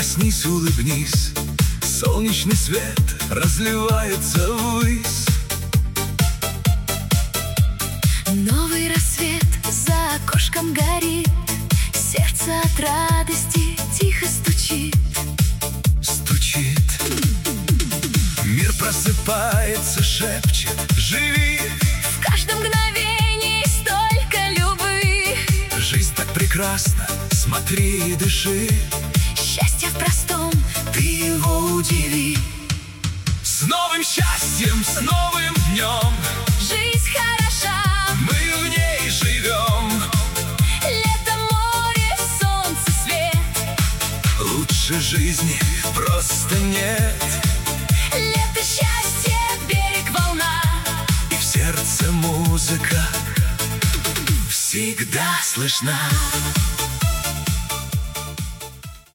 Проснись, улыбнись, солнечный свет разливается ввысь. Новый рассвет за окошком горит, сердце от радости тихо стучит. Стучит. Мир просыпается, шепчет: живи. В каждом мгновении столько любви. Жизнь так прекрасна, смотри и дыши. Счастье в простом, Ты его удиви. С новым счастьем, с новым днем, жизнь хороша, мы в ней живем. лето, море, солнце, свет. Лучше жизни просто нет. Лето, счастье, берег, волна. И в сердце музыка всегда слышна.